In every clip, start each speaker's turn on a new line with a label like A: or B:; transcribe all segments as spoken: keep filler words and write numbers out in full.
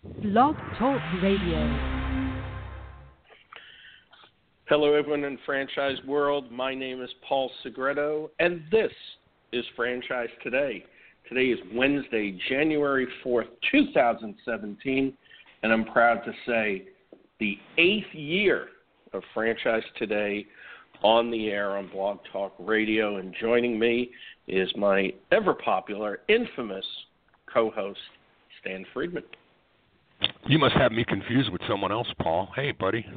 A: Blog Talk Radio.
B: Hello, everyone in franchise world. My name is Paul Segreto, and this is Franchise Today. Today is Wednesday, January fourth, twenty seventeen, and I'm proud to say the eighth year of Franchise Today on the air on Blog Talk Radio. And joining me is my ever-popular, infamous co-host, Stan Friedman.
C: You must have me confused with someone else, Paul. Hey, buddy.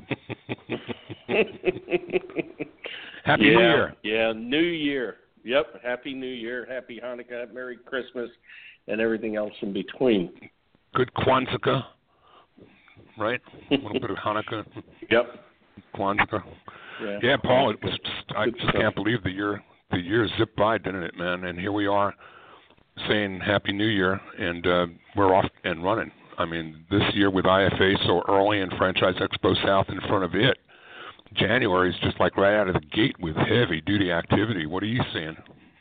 C: Happy
B: yeah,
C: New Year.
B: Yeah, New Year. Yep, Happy New Year, Happy Hanukkah, Merry Christmas, and everything else in between.
C: Good Kwanzaa, right? A little bit of Hanukkah.
B: Yep.
C: Kwanzaa.
B: Yeah,
C: yeah Paul, it was just, I
B: Good
C: just
B: stuff.
C: can't believe the year the year zipped by, didn't it, man? And here we are saying Happy New Year, and uh, we're off and running. I mean, this year with I F A so early and Franchise Expo South in front of it, January is just like right out of the gate with heavy-duty activity. What are you seeing?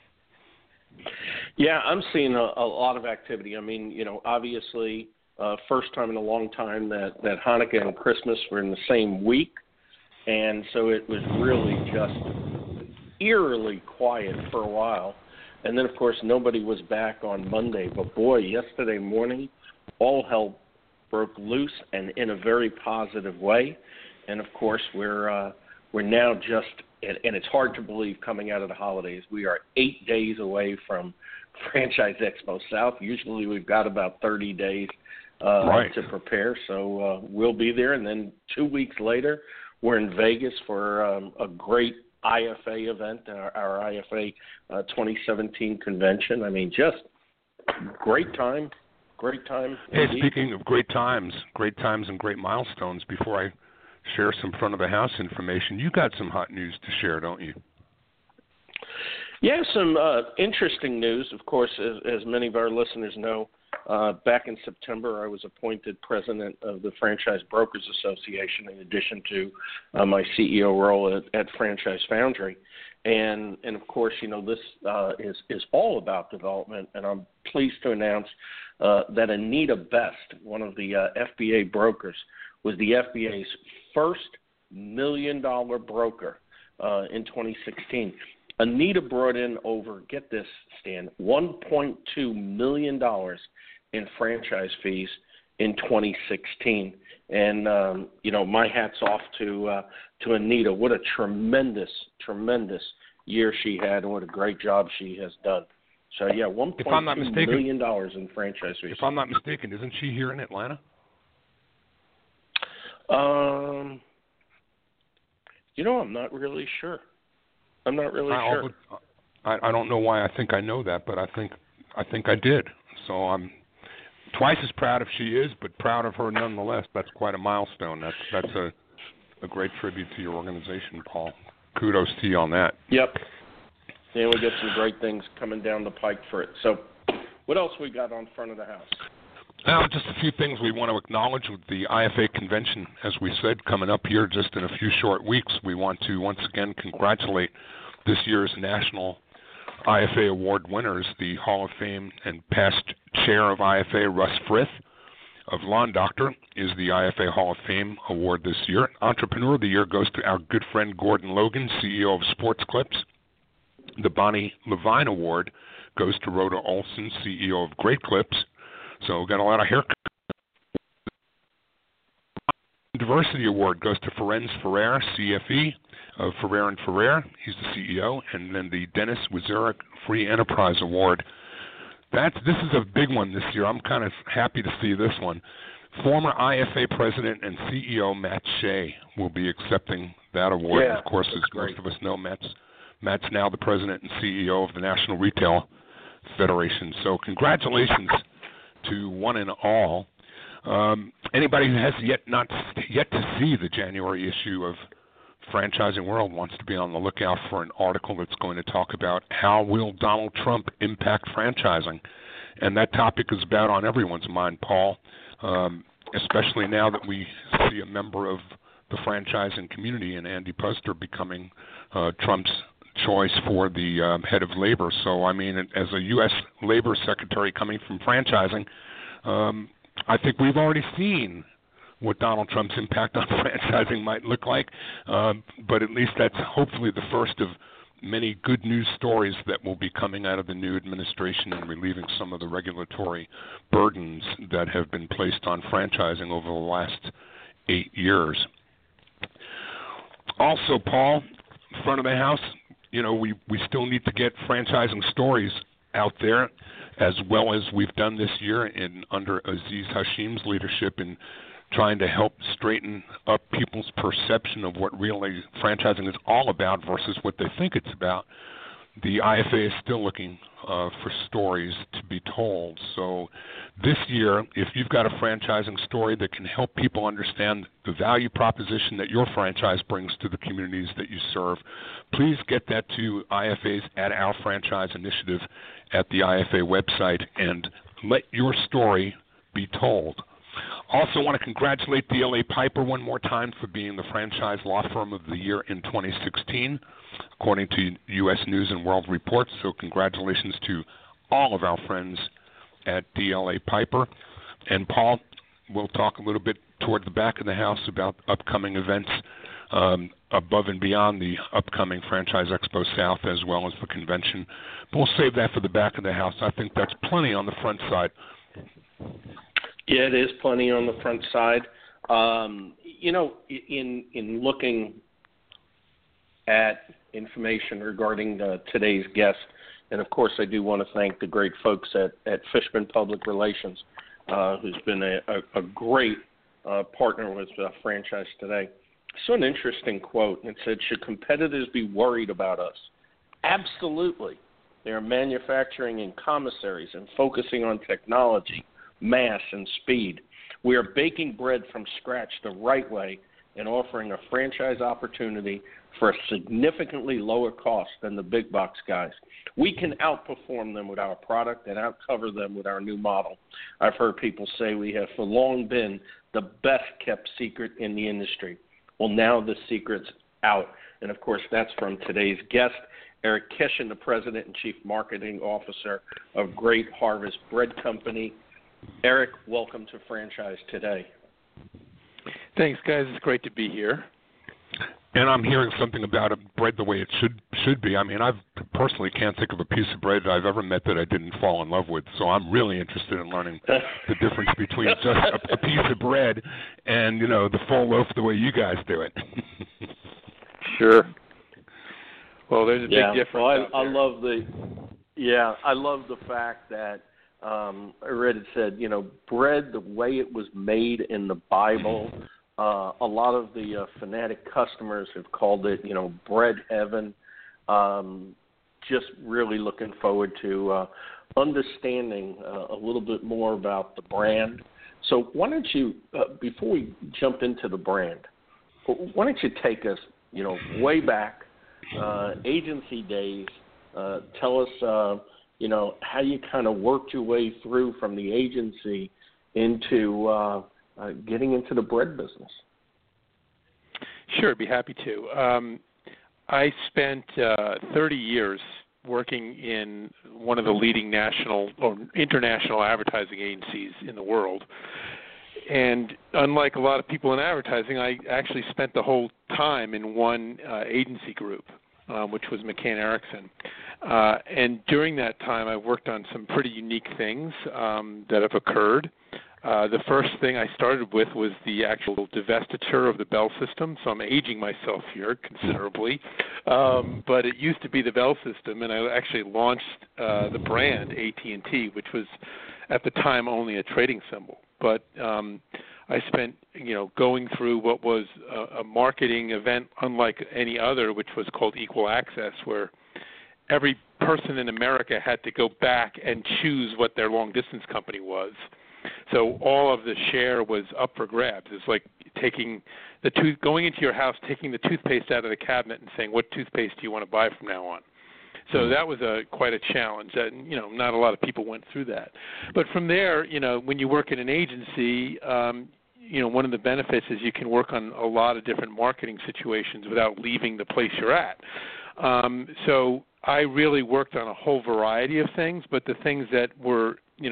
B: Yeah, I'm seeing a, a lot of activity. I mean, you know, obviously, uh, first time in a long time that, that Hanukkah and Christmas were in the same week, and so it was really just eerily quiet for a while. And then, of course, nobody was back on Monday. But, boy, yesterday morning, all hell broke loose and in a very positive way. And, of course, we're uh, we're now just, and, and it's hard to believe coming out of the holidays, we are eight days away from Franchise Expo South. Usually we've got about thirty days uh,
C: right.
B: to prepare. So uh, we'll be there. And then two weeks later, we're in Vegas for um, a great I F A event, our, our I F A uh, twenty seventeen convention. I mean, just great time. Great time.
C: Hey,
B: indeed.
C: speaking of great times, great times and great milestones, before I share some front of the house information, you got some hot news to share, don't you?
B: Yeah, some uh, interesting news. Of course, as, as many of our listeners know, uh, back in September, I was appointed president of the Franchise Brokers Association in addition to uh, my C E O role at, at Franchise Foundry. And, and of course, you know, this uh, is, is all about development, and I'm pleased to announce uh, that Anita Best, one of the uh, F B A brokers, was the F B A's first million-dollar broker uh, in twenty sixteen. Anita brought in over, get this, Stan, one point two million dollars in franchise fees in twenty sixteen. And, um, you know, my hat's off to uh, to Anita. What a tremendous, tremendous year she had, and what a great job she has done. So, yeah, one point two million dollars in franchise fees.
C: If I'm not mistaken, isn't she here in Atlanta?
B: Um, you know, I'm not really sure. I'm not really
C: I,
B: sure.
C: I, I don't know why I think I know that, but I think I think I did. So I'm twice as proud if she is, but proud of her nonetheless. That's quite a milestone. That's that's a, a great tribute to your organization, Paul. Kudos to you on that.
B: Yep. And we got some great things coming down the pike for it. So what else we got on front of the house?
C: Now, just a few things we want to acknowledge with the I F A convention, as we said, coming up here just in a few short weeks. We want to once again congratulate this year's National I F A Award winners, the Hall of Fame and past chair of I F A, Russ Frith of Lawn Doctor, is the I F A Hall of Fame award this year. Entrepreneur of the Year goes to our good friend Gordon Logan, C E O of Sports Clips. The Bonnie Levine Award goes to Rhoda Olson, C E O of Great Clips. So we've got a lot of haircuts. Diversity Award goes to Ferenz Ferrer, C F E of Ferrer and Ferrer. He's the C E O. And then the Dennis Wazurek Free Enterprise Award. That's, this is a big one this year. I'm kind of happy to see this one. Former I F A President and C E O Matt Shea will be accepting that award.
B: Yeah,
C: of course, as
B: great.
C: most of us know, Matt's, Matt's now the President and C E O of the National Retail Federation. So congratulations to one and all. Um, anybody who has yet not yet to see the January issue of Franchising World wants to be on the lookout for an article that's going to talk about how will Donald Trump impact franchising. And that topic is about on everyone's mind, Paul, um, especially now that we see a member of the franchising community in Andy Puster becoming uh, Trump's choice for the um, head of labor. So, I mean, as a U S Labor Secretary coming from franchising, um, I think we've already seen what Donald Trump's impact on franchising might look like, um, but at least that's hopefully the first of many good news stories that will be coming out of the new administration and relieving some of the regulatory burdens that have been placed on franchising over the last eight years. Also, Paul, front of the house, you know, we, we still need to get franchising stories out there, as well as we've done this year in under Aziz Hashim's leadership in trying to help straighten up people's perception of what really franchising is all about versus what they think it's about. The I F A is still looking uh, for stories to be told. So this year, if you've got a franchising story that can help people understand the value proposition that your franchise brings to the communities that you serve, please get that to I F A's at Our Franchise Initiative at the I F A website and let your story be told. Also want to congratulate D L A Piper one more time for being the Franchise Law Firm of the Year in twenty sixteen, according to U S News and World Report. So congratulations to all of our friends at D L A Piper. And Paul, we'll talk a little bit toward the back of the house about upcoming events um, above and beyond the upcoming Franchise Expo South as well as the convention. But we'll save that for the back of the house. I think that's plenty on the front side.
B: Yeah, it is plenty on the front side. Um, you know, in in looking at information regarding uh, today's guest, and of course I do want to thank the great folks at, at Fishman Public Relations, uh, who's been a, a, a great uh, partner with uh, Franchise Today. I saw an interesting quote, and it said, "Should competitors be worried about us? Absolutely. They are manufacturing in commissaries and focusing on technology, mass, and speed. We are baking bread from scratch the right way and offering a franchise opportunity for a significantly lower cost than the big box guys. We can outperform them with our product and outcover them with our new model. I've heard people say we have for long been the best kept secret in the industry. Well, now the secret's out." And, of course, that's from today's guest, Eric Kishen, the President and Chief Marketing Officer of Great Harvest Bread Company. Eric, welcome to Franchise Today.
D: Thanks, guys. It's great to be here.
C: And I'm hearing something about it, bread the way it should should be. I mean, I personally can't think of a piece of bread I've ever met that I didn't fall in love with. So I'm really interested in learning the difference between just a, a piece of bread and, you know, the full loaf the way you guys do it.
D: Sure. Well, there's a big
B: yeah,
D: difference.
B: Well, I, I love the yeah, I love the fact that um, I read it said, you know, bread the way it was made in the Bible. Uh, a lot of the uh, fanatic customers have called it, you know, bread heaven. Um, just really looking forward to uh, understanding uh, a little bit more about the brand. So why don't you, uh, before we jump into the brand, why don't you take us, you know, way back, uh, agency days, uh, tell us, uh, you know, how you kind of worked your way through from the agency into uh, Uh, getting into the bread business.
D: Sure, I'd be happy to. Um, I spent uh, thirty years working in one of the leading national or international advertising agencies in the world. And unlike a lot of people in advertising, I actually spent the whole time in one uh, agency group, um, which was McCann Erickson. Uh, and during that time, I worked on some pretty unique things um, that have occurred. Uh, the first thing I started with was the actual divestiture of the Bell system, so I'm aging myself here considerably. Um, but it used to be the Bell system, and I actually launched uh, the brand A T and T, which was at the time only a trading symbol. But um, I spent, you know, going through what was a, a marketing event unlike any other, which was called Equal Access, where every person in America had to go back and choose what their long-distance company was. So all of the share was up for grabs. It's like taking the tooth, going into your house, taking the toothpaste out of the cabinet and saying, what toothpaste do you want to buy from now on? So that was a quite a challenge. And, you know, not a lot of people went through that. But from there, you know, when you work in an agency, um, you know, one of the benefits is you can work on a lot of different marketing situations without leaving the place you're at. Um, so I really worked on a whole variety of things, but the things that were, you know,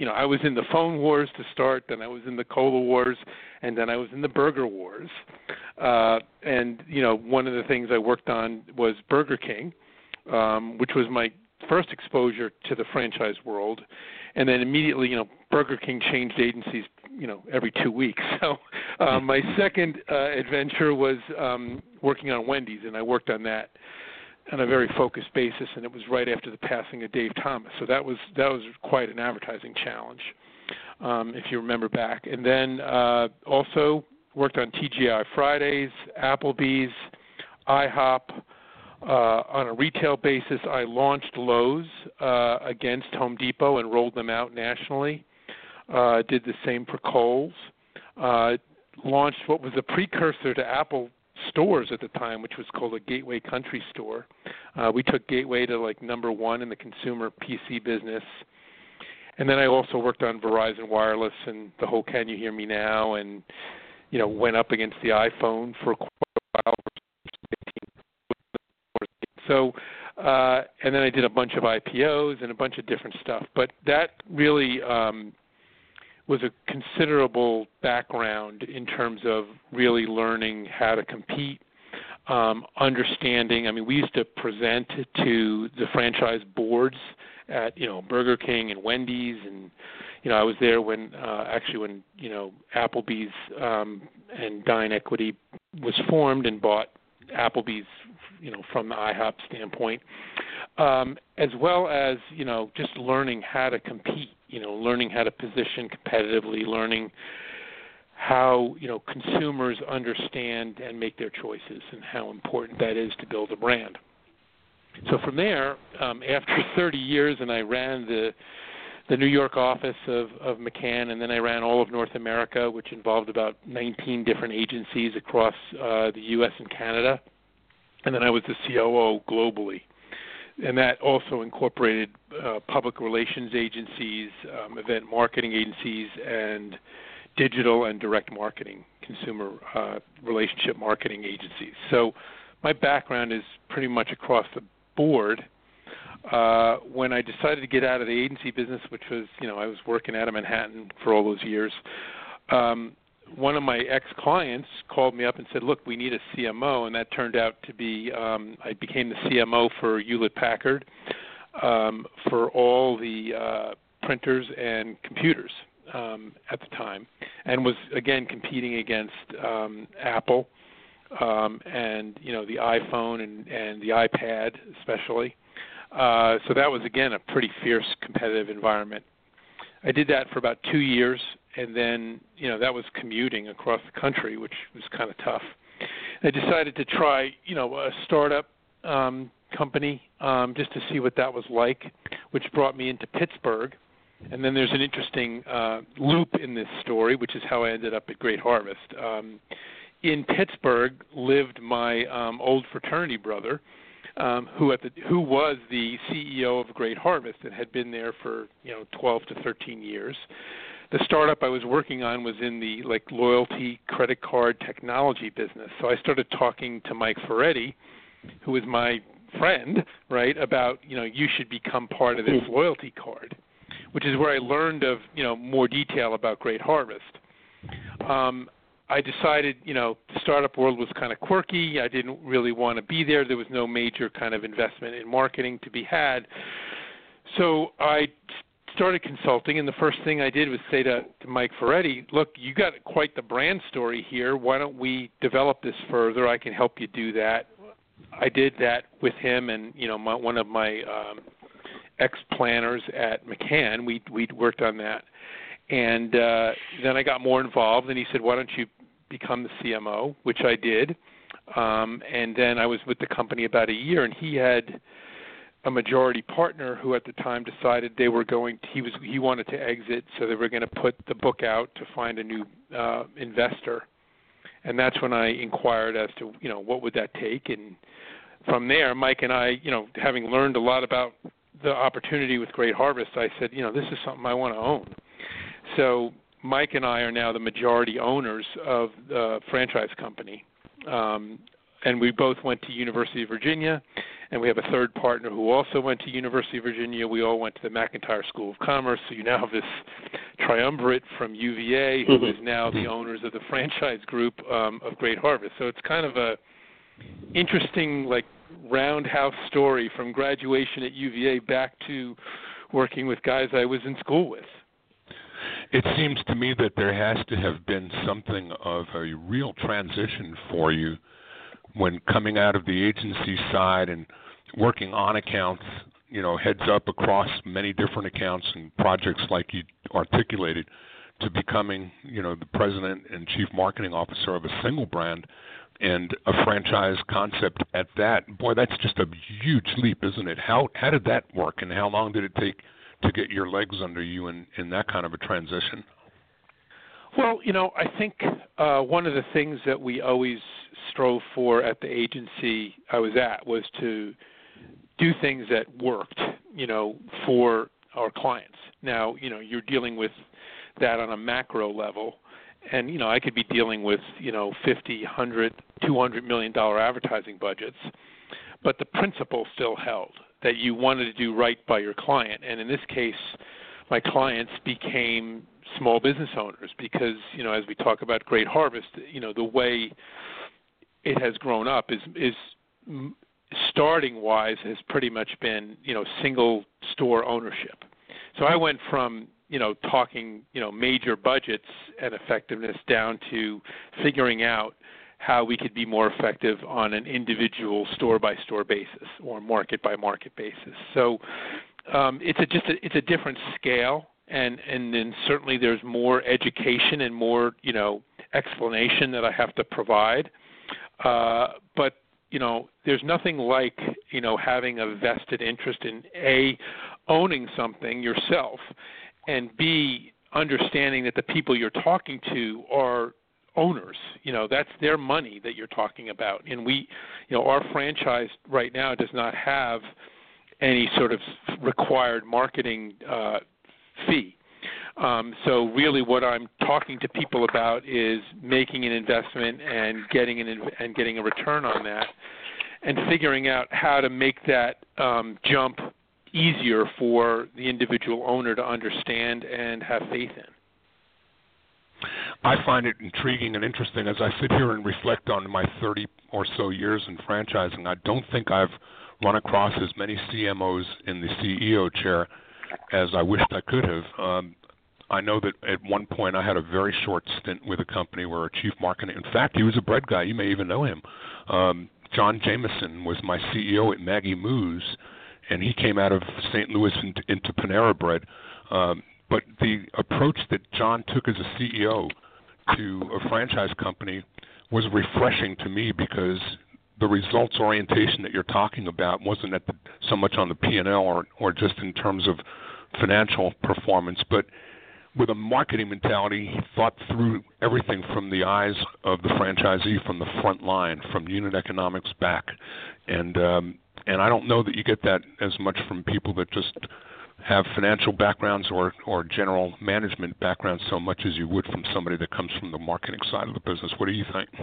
D: you know, I was in the phone wars to start, then I was in the cola wars, and then I was in the burger wars. Uh, and, you know, one of the things I worked on was Burger King, um, which was my first exposure to the franchise world. And then immediately, you know, Burger King changed agencies, you know, every two weeks. So uh, my second uh, adventure was um, working on Wendy's, and I worked on that on a very focused basis, and it was right after the passing of Dave Thomas. So that was that was quite an advertising challenge, um, if you remember back. And then uh, also worked on T G I Fridays, Applebee's, IHOP. Uh, on a retail basis, I launched Lowe's uh, against Home Depot and rolled them out nationally. Uh, did the same for Kohl's. Uh, launched what was a precursor to Apple stores at the time, which was called a Gateway Country Store. Uh, we took Gateway to like number one in the consumer P C business. And then I also worked on Verizon Wireless and the whole Can You Hear Me Now, and, you know, went up against the iPhone for quite a while. So, uh, and then I did a bunch of I P Os and a bunch of different stuff. But that really um, was a considerable background in terms of really learning how to compete, um, understanding. I mean, we used to present to the franchise boards at, you know, Burger King and Wendy's, and, you know, I was there when uh, actually when, you know, Applebee's um, and Dine Equity was formed and bought Applebee's, you know, from the IHOP standpoint, um, as well as, you know, just learning how to compete, you know, learning how to position competitively, learning how, you know, consumers understand and make their choices and how important that is to build a brand. So from there, um, after thirty years, and I ran the the New York office of, of McCann, and then I ran all of North America, which involved about nineteen different agencies across uh, the U S and Canada. And then I was the C O O globally. And that also incorporated uh, public relations agencies, um, event marketing agencies, and digital and direct marketing, consumer uh, relationship marketing agencies. So my background is pretty much across the board. Uh, when I decided to get out of the agency business, which was, you know, I was working out of Manhattan for all those years, um, one of my ex-clients called me up and said, look, we need a C M O, and that turned out to be, um, I became the C M O for Hewlett-Packard um, for all the uh, printers and computers um, at the time, and was, again, competing against um, Apple um, and, you know, the iPhone and, and the iPad especially. Uh, so that was, again, a pretty fierce competitive environment. I did that for about two years, and then, you know, that was commuting across the country, which was kind of tough. I decided to try, you know, a startup um, company um, just to see what that was like, which brought me into Pittsburgh. And then there's an interesting uh, loop in this story, which is how I ended up at Great Harvest. Um, in Pittsburgh lived my um, old fraternity brother, Um, who at the who was the C E O of Great Harvest and had been there for, you know, twelve to thirteen years. The startup I was working on was in the like loyalty credit card technology business. So I started talking to Mike Ferretti, who was my friend, right, about, you know, you should become part of this loyalty card, which is where I learned of, you know, more detail about Great Harvest. Um, I decided, you know, the startup world was kind of quirky. I didn't really want to be there. There was no major kind of investment in marketing to be had. So I started consulting, and the first thing I did was say to, to Mike Ferretti, look, you got quite the brand story here. Why don't we develop this further? I can help you do that. I did that with him and, you know, my, one of my um, ex-planners at McCann. We we worked on that. And uh, then I got more involved, and he said, why don't you become the C M O, which I did. Um, and then I was with the company about a year, and he had a majority partner who at the time decided they were going to, he was he wanted to exit, so they were going to put the book out to find a new uh, investor. And that's when I inquired as to, you know, what would that take. And from there, Mike and I, you know, having learned a lot about the opportunity with Great Harvest, I said, you know, this is something I want to own. So Mike and I are now the majority owners of the franchise company. Um, and we both went to University of Virginia, and we have a third partner who also went to University of Virginia. We all went to the McIntire School of Commerce. So you now have this triumvirate from U V A, who is now the owners of the franchise group um, of Great Harvest. So it's kind of a interesting, like, roundhouse story from graduation at U V A back to working with guys I was in school with.
C: It seems to me that there has to have been something of a real transition for you when coming out of the agency side and working on accounts, you know, heads up across many different accounts and projects like you articulated, to becoming, you know, the president and chief marketing officer of a single brand and a franchise concept at that. Boy, that's just a huge leap, isn't it? How how did that work, and how long did it take to get your legs under you in, in that kind of a transition?
D: Well, you know, I think uh, one of the things that we always strove for at the agency I was at was to do things that worked, you know, for our clients. Now, you know, you're dealing with that on a macro level, and, you know, I could be dealing with, you know, fifty, one hundred, two hundred million dollars advertising budgets, but the principle still held, that you wanted to do right by your client. And in this case, my clients became small business owners because, you know, as we talk about Great Harvest, you know, the way it has grown up is is starting wise has pretty much been, you know, single store ownership. So I went from, you know, talking, you know, major budgets and effectiveness down to figuring out how we could be more effective on an individual store-by-store basis or market-by-market basis. So um, it's a, just a, it's a different scale, and, and then certainly there's more education and more, you know, explanation that I have to provide. Uh, but, you know, there's nothing like, you know, having a vested interest in, A, owning something yourself, and B, understanding that the people you're talking to are owners. You know, that's their money that you're talking about. And we, you know, our franchise right now does not have any sort of required marketing uh, fee. Um, so really what I'm talking to people about is making an investment and getting an and getting a return on that, and figuring out how to make that um, jump easier for the individual owner to understand and have faith in.
C: I find it intriguing and interesting as I sit here and reflect on my thirty or so years in franchising. I don't think I've run across as many C M Os in the C E O chair as I wished I could have. Um, I know that at one point I had a very short stint with a company where a chief marketing, in fact, he was a bread guy. You may even know him. Um, John Jameson was my C E O at Maggie Moo's, and he came out of Saint Louis into, into Panera Bread. Um, but the approach that John took as a C E O to a franchise company was refreshing to me, because the results orientation that you're talking about wasn't at the, so much on the P and L or, or just in terms of financial performance, but with a marketing mentality. He thought through everything from the eyes of the franchisee, from the front line, from unit economics back. And um, and I don't know that you get that as much from people that just have financial backgrounds or, or general management backgrounds so much as you would from somebody that comes from the marketing side of the business. What do you think?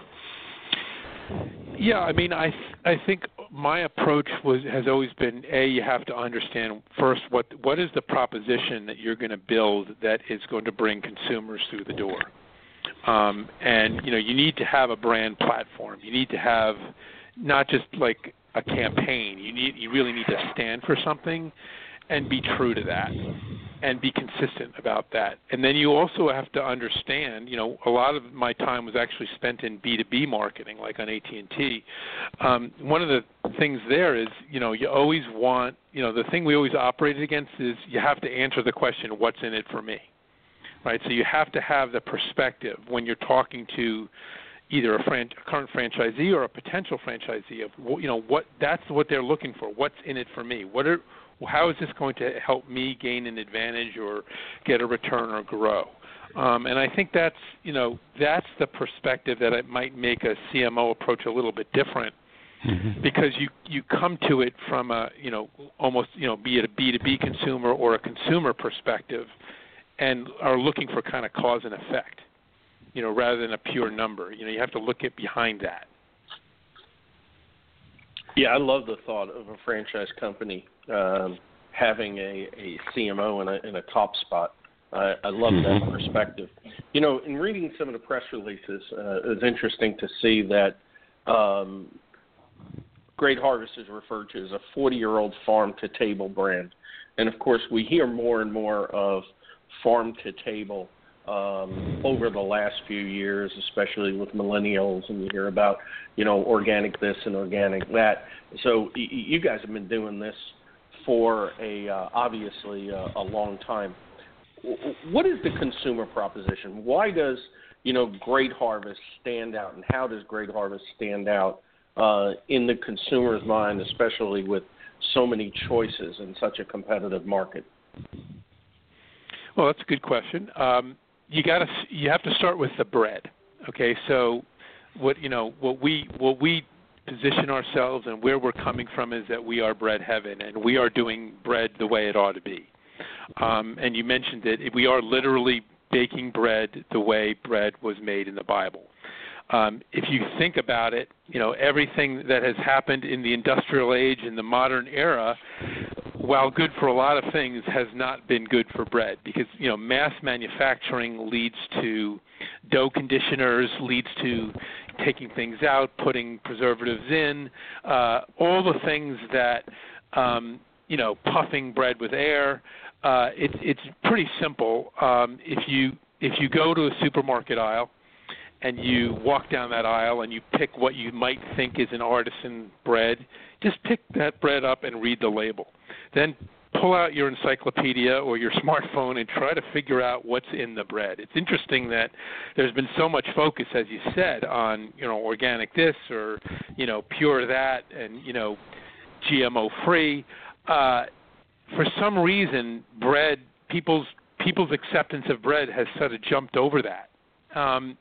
D: Yeah, I mean, I I think my approach was has always been, A, you have to understand first what what is the proposition that you're going to build that is going to bring consumers through the door. Um, and, you know, you need to have a brand platform. You need to have not just like a campaign. You need you really need to stand for something and be true to that and be consistent about that. And then you also have to understand, you know, a lot of my time was actually spent in B two B marketing, like on A T and T. Um, one of the things there is, you know, you always want, you know, the thing we always operated against is you have to answer the question, what's in it for me, right? So you have to have the perspective when you're talking to either a, fran- a current franchisee or a potential franchisee of, you know, what that's what they're looking for. What's in it for me? What are How is this going to help me gain an advantage or get a return or grow? Um, and I think that's, you know, that's the perspective that it might make a C M O approach a little bit different, mm-hmm. because you, you come to it from a, you know, almost, you know, be it a B two B consumer or a consumer perspective, and are looking for kind of cause and effect, you know, rather than a pure number. You know, you have to look at behind that.
B: Yeah, I love the thought of a franchise company um, having a, a C M O in a, in a top spot. I, I love that perspective. You know, in reading some of the press releases, uh, it was interesting to see that um, Great Harvest is referred to as a forty-year-old farm-to-table brand. And, of course, we hear more and more of farm-to-table um, over the last few years, especially with millennials, and you hear about, you know, organic this and organic that. So y- you guys have been doing this for, a uh, obviously, uh, a long time. What is the consumer proposition? Why does, you know, Great Harvest stand out, and how does Great Harvest stand out uh, in the consumer's mind, especially with so many choices in such a competitive market?
D: Well, that's a good question. Um, you got to you have to start with the bread. Okay, so what you know what we what we position ourselves and where we're coming from is that we are bread heaven, and we are doing bread the way it ought to be. Um, and you mentioned it. We are literally baking bread the way bread was made in the Bible. Um, if you think about it, you know, everything that has happened in the industrial age, in the modern era, while good for a lot of things, has not been good for bread, because, you know, mass manufacturing leads to dough conditioners, leads to taking things out, putting preservatives in, uh, all the things that, um, you know, puffing bread with air. Uh, it, it's pretty simple. Um, if you if you go to a supermarket aisle and you walk down that aisle and you pick what you might think is an artisan bread, just pick that bread up and read the label. Then pull out your encyclopedia or your smartphone and try to figure out what's in the bread. It's interesting that there's been so much focus, as you said, on, you know, organic this or, you know, pure that, and, you know, G M O free. Uh, for some reason, bread, people's people's acceptance of bread has sort of jumped over that. Um,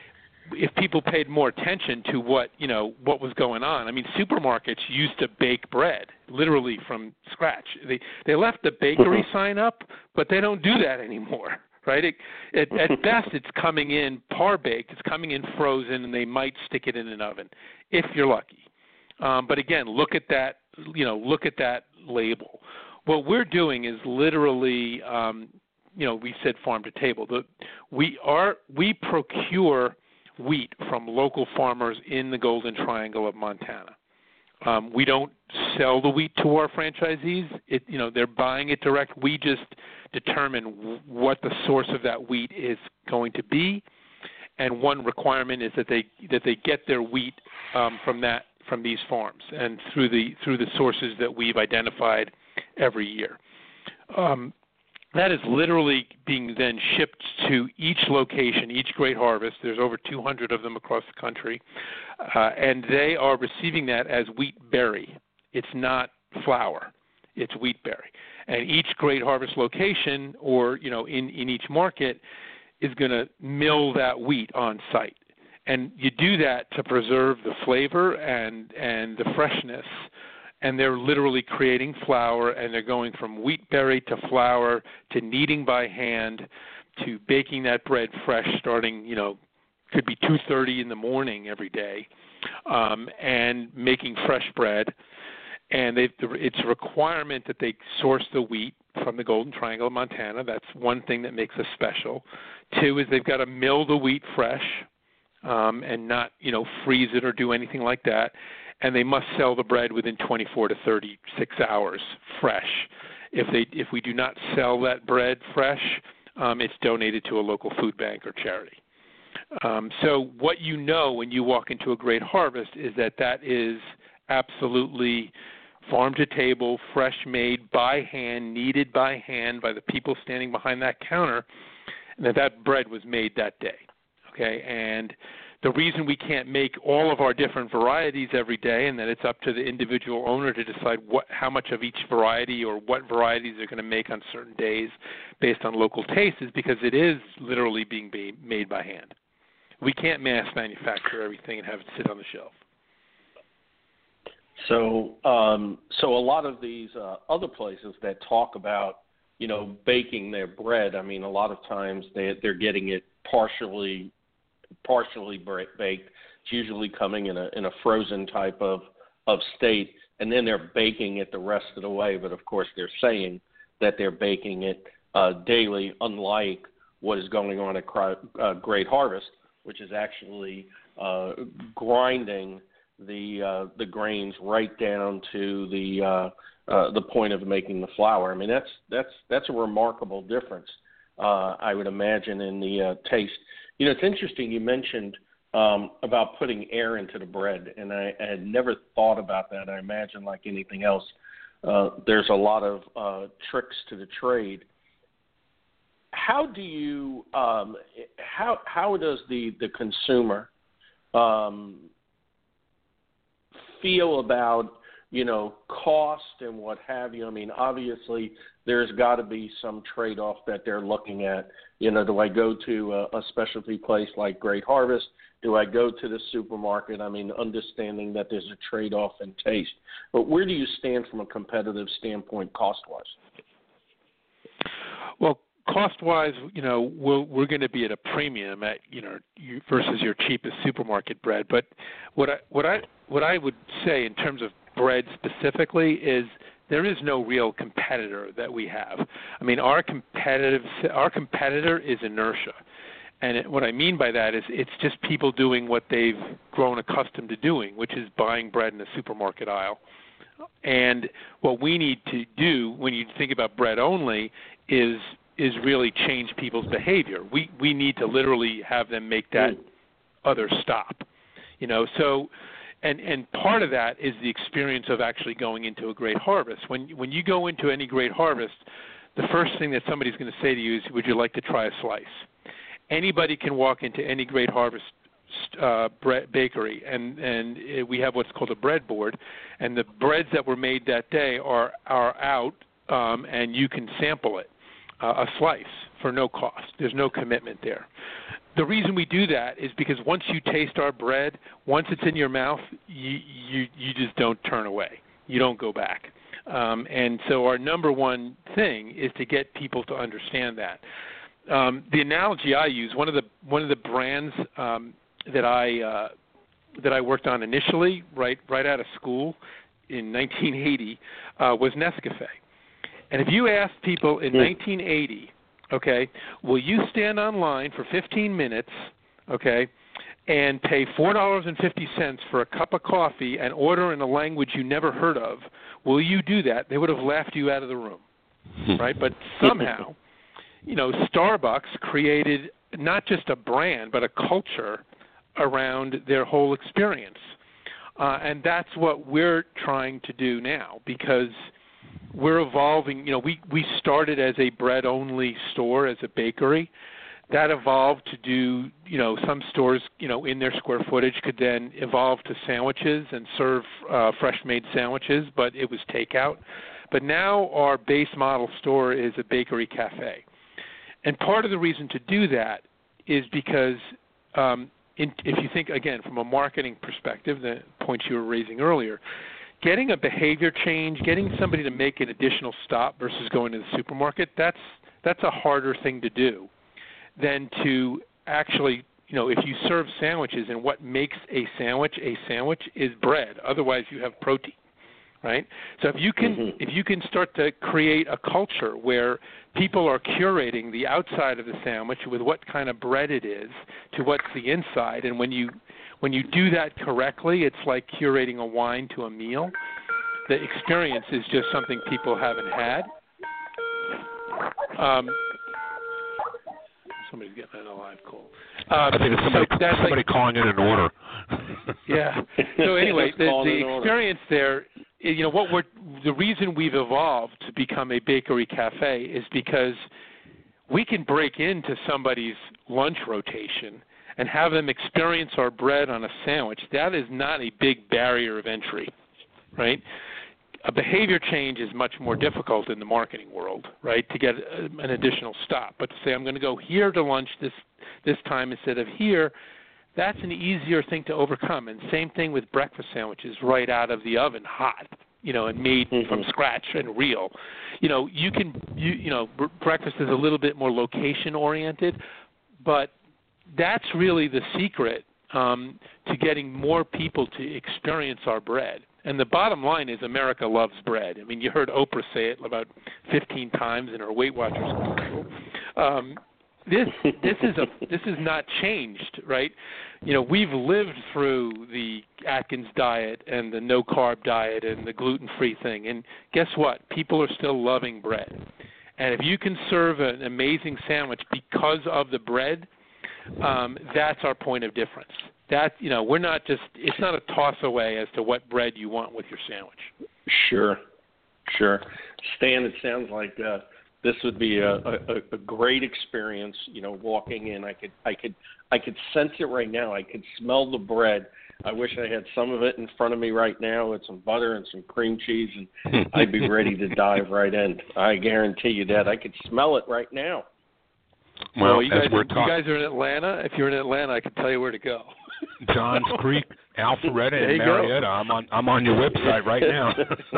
D: if people paid more attention to what, you know, what was going on. I mean, supermarkets used to bake bread literally from scratch. They they left the bakery sign up, but they don't do that anymore, right? It, it, at best, it's coming in par baked. It's coming in frozen, and they might stick it in an oven if you're lucky. Um, but again, look at that. You know, look at that label. What we're doing is literally, um, you know, we said farm to table. The, we are we procure wheat from local farmers in the Golden Triangle of Montana. Um, we don't sell the wheat to our franchisees. It, you know, they're buying it direct. We just determine w- what the source of that wheat is going to be, and one requirement is that they that they get their wheat um, from that from these farms and through the through the sources that we've identified every year. Um, That is literally being then shipped to each location, each Great Harvest. There's over two hundred of them across the country, uh, and they are receiving that as wheat berry. It's not flour; it's wheat berry. And each Great Harvest location, or you know, in, in each market, is going to mill that wheat on site. And you do that to preserve the flavor and and the freshness. And they're literally creating flour, and they're going from wheat berry to flour to kneading by hand to baking that bread fresh starting, you know, could be two thirty in the morning every day, um, and making fresh bread. And they, it's a requirement that they source the wheat from the Golden Triangle of Montana. That's one thing that makes us special. Two is they've got to mill the wheat fresh um, and not, you know, freeze it or do anything like that. And they must sell the bread within twenty-four to thirty-six hours fresh. If they if we do not sell that bread fresh, um, it's donated to a local food bank or charity. Um, so what you know when you walk into a Great Harvest is that that is absolutely farm to table, fresh made by hand, kneaded by hand by the people standing behind that counter, and that that bread was made that day. Okay, and the reason we can't make all of our different varieties every day, and that it's up to the individual owner to decide what, how much of each variety or what varieties they're going to make on certain days based on local taste, is because it is literally being made by hand. We can't mass manufacture everything and have it sit on the shelf.
B: So, um, so a lot of these uh, other places that talk about, you know, baking their bread, I mean, a lot of times they, they're getting it partially partially baked. It's usually coming in a in a frozen type of of state, and then they're baking it the rest of the way. But, of course, they're saying that they're baking it uh, daily, unlike what is going on at uh, Great Harvest, which is actually uh, grinding the uh, the grains right down to the uh, uh, the point of making the flour. I mean, that's that's that's a remarkable difference, uh, I would imagine, in the uh, taste. You know, it's interesting you mentioned um, about putting air into the bread, and I, I had never thought about that. I imagine, like anything else, uh, there's a lot of uh, tricks to the trade. How do you um, how how does the the consumer um, feel about, you know, cost and what have you? I mean, obviously there's got to be some trade-off that they're looking at. You know, do I go to a, a specialty place like Great Harvest? Do I go to the supermarket? I mean, understanding that there's a trade-off in taste. But where do you stand from a competitive standpoint cost-wise?
D: Well, cost-wise, you know, we're, we're going to be at a premium at, you know, you, versus your cheapest supermarket bread. But what I what I what I would say in terms of bread specifically is there is no real competitor that we have. I mean, our competitive our competitor is inertia. And it, what I mean by that is it's just people doing what they've grown accustomed to doing, which is buying bread in the supermarket aisle. And what we need to do when you think about bread only is is really change people's behavior. We we need to literally have them make that other stop. You know, so and and part of that is the experience of actually going into a Great Harvest. When when you go into any Great Harvest, the first thing that somebody's going to say to you is, would you like to try a slice? Anybody can walk into any Great Harvest uh, bread bakery, and, and it, we have what's called a bread board, and the breads that were made that day are, are out, um, and you can sample it, uh, a slice, for no cost. There's no commitment there. The reason we do that is because once you taste our bread, once it's in your mouth, you, you, you just don't turn away. You don't go back. Um, and so our number one thing is to get people to understand that. Um, the analogy I use, one of the one of the brands um, that I uh, that I worked on initially, right right out of school in nineteen eighty, uh, was Nescafe. And if you asked people in nineteen eighty, okay, will you stand online for fifteen minutes, okay, and pay four dollars and fifty cents for a cup of coffee and order in a language you never heard of? Will you do that? They would have laughed you out of the room, right? But somehow, you know, Starbucks created not just a brand, but a culture around their whole experience. Uh, and that's what we're trying to do now, because we're evolving. You know, we, we started as a bread-only store, as a bakery. That evolved to do, you know, some stores, you know, in their square footage could then evolve to sandwiches and serve uh, fresh-made sandwiches, but it was takeout. But now our base model store is a bakery cafe. And part of the reason to do that is because um, in, if you think, again, from a marketing perspective, the points you were raising earlier, getting a behavior change, getting somebody to make an additional stop versus going to the supermarket, that's that's a harder thing to do than to actually, you know, if you serve sandwiches and what makes a sandwich a sandwich is bread. Otherwise, you have protein. Right? So if you can mm-hmm. if you can start to create a culture where people are curating the outside of the sandwich with what kind of bread it is to what's the inside, and when you when you do that correctly, it's like curating a wine to a meal. The experience is just something people haven't had. Um, somebody's getting a live call. Um,
C: I think it's somebody,
D: so that's
C: somebody
D: like,
C: calling in an order.
D: Yeah. So anyway, the, the experience there, you know, what we're the reason we've evolved to become a bakery cafe is because we can break into somebody's lunch rotation and have them experience our bread on a sandwich. That is not a big barrier of entry, right? A behavior change is much more difficult in the marketing world, right, to get a, an additional stop. But to say I'm going to go here to lunch this this time instead of here, that's an easier thing to overcome. And same thing with breakfast sandwiches right out of the oven, hot, you know, and made mm-hmm. from scratch and real. You know, you can, you, you know, b- breakfast is a little bit more location-oriented, but that's really the secret um, to getting more people to experience our bread. And the bottom line is America loves bread. I mean, you heard Oprah say it about fifteen times in her Weight Watchers commercial. Um, this this is a this is not changed, right? You know, we've lived through the Atkins diet and the no carb diet and the gluten-free thing, and guess what? People are still loving bread. And if you can serve an amazing sandwich because of the bread, um, that's our point of difference. That, you know, we're not just, it's not a toss away as to what bread you want with your sandwich.
B: Sure, sure. Stan, it sounds like uh, this would be a, a, a great experience. You know, walking in, I could, I could, I could sense it right now. I could smell the bread. I wish I had some of it in front of me right now with some butter and some cream cheese, and I'd be ready to dive right in. I guarantee you that. I could smell it right now.
C: Well,
D: well you,
C: as
D: guys,
C: we're
D: you
C: talking,
D: guy are in Atlanta. If you're in Atlanta, I can tell you where to go.
C: Johns Creek, Alpharetta,
D: There
C: and
D: you
C: Marietta.
D: go.
C: I'm on. I'm on your website right now.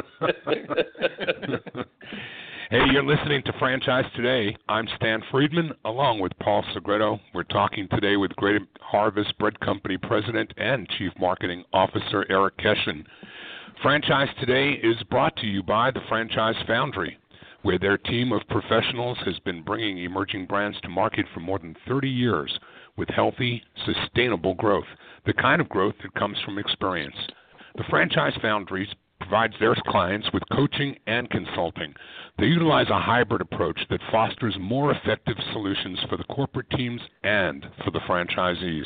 C: Hey, you're listening to Franchise Today. I'm Stan Friedman, along with Paul Segreto. We're talking today with Great Harvest Bread Company President and Chief Marketing Officer Eric Keshen. Franchise Today is brought to you by the Franchise Foundry, where their team of professionals has been bringing emerging brands to market for more than thirty years with healthy, sustainable growth, the kind of growth that comes from experience. The Franchise Foundry provides their clients with coaching and consulting. They utilize a hybrid approach that fosters more effective solutions for the corporate teams and for the franchisees.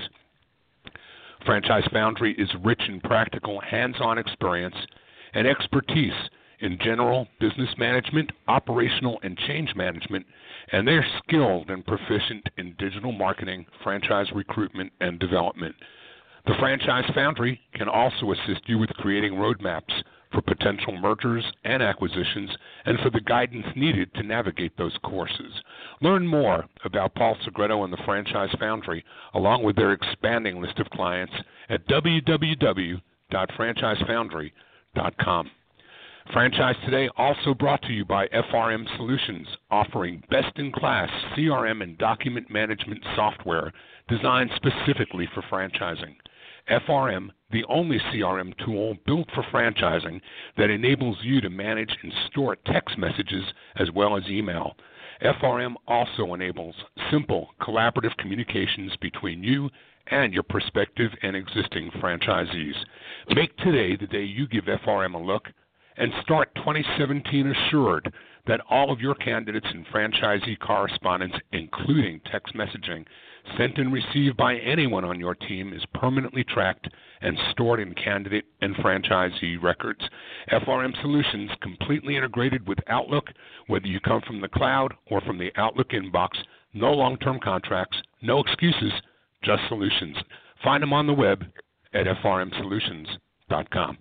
C: Franchise Foundry is rich in practical, hands-on experience and expertise in general business management, operational, and change management, and they're skilled and proficient in digital marketing, franchise recruitment, and development. The Franchise Foundry can also assist you with creating roadmaps for potential mergers and acquisitions and for the guidance needed to navigate those courses. Learn more about Paul Segreto and the Franchise Foundry, along with their expanding list of clients, at w w w dot franchise foundry dot com. Franchise Today also brought to you by F R M Solutions, offering best-in-class C R M and document management software designed specifically for franchising. F R M, the only C R M tool built for franchising that enables you to manage and store text messages as well as email. F R M also enables simple, collaborative communications between you and your prospective and existing franchisees. Make today the day you give F R M a look, and start twenty seventeen assured that all of your candidates and franchisee correspondence, including text messaging, sent and received by anyone on your team, is permanently tracked and stored in candidate and franchisee records. F R M Solutions, completely integrated with Outlook, whether you come from the cloud or from the Outlook inbox. No long-term contracts, no excuses, just solutions. Find them on the web at f r m solutions dot com.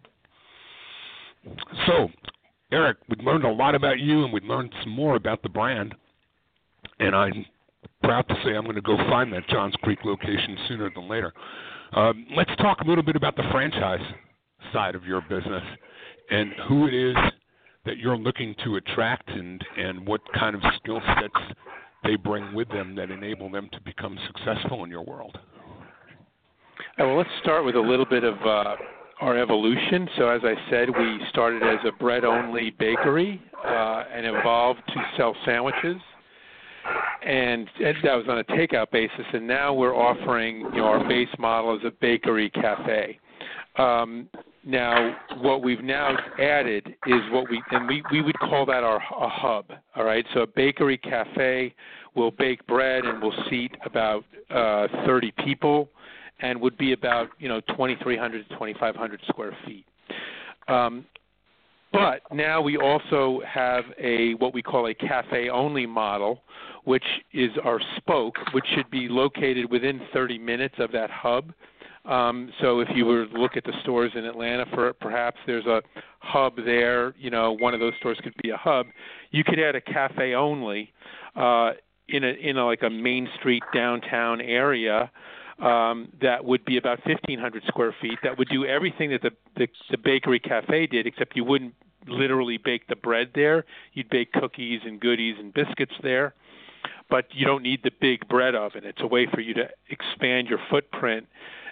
C: So, Eric, we've learned a lot about you, and we've learned some more about the brand, and I'm proud to say I'm going to go find that Johns Creek location sooner than later. Um, let's talk a little bit about the franchise side of your business and who it is that you're looking to attract and, and what kind of skill sets they bring with them that enable them to become successful in your world.
D: Uh, well, let's start with a little bit of uh, our evolution. So as I said, we started as a bread-only bakery uh, and evolved to sell sandwiches. And, and that was on a takeout basis. And now we're offering, you know, our base model is a bakery cafe. Um, now, what we've now added is what we, and we, we would call that our a hub, all right? So a bakery cafe will bake bread and will seat about uh, thirty people and would be about, you know, twenty-three hundred to twenty-five hundred square feet. Um, but now we also have a what we call a cafe-only model, which is our spoke, which should be located within thirty minutes of that hub. Um, so if you were to look at the stores in Atlanta, for perhaps there's a hub there, you know, one of those stores could be a hub. You could add a cafe only uh, in a in a, like a Main Street downtown area um, that would be about fifteen hundred square feet. That would do everything that the, the the bakery cafe did, except you wouldn't literally bake the bread there. You'd bake cookies and goodies and biscuits there. But you don't need the big bread oven. It's a way for you to expand your footprint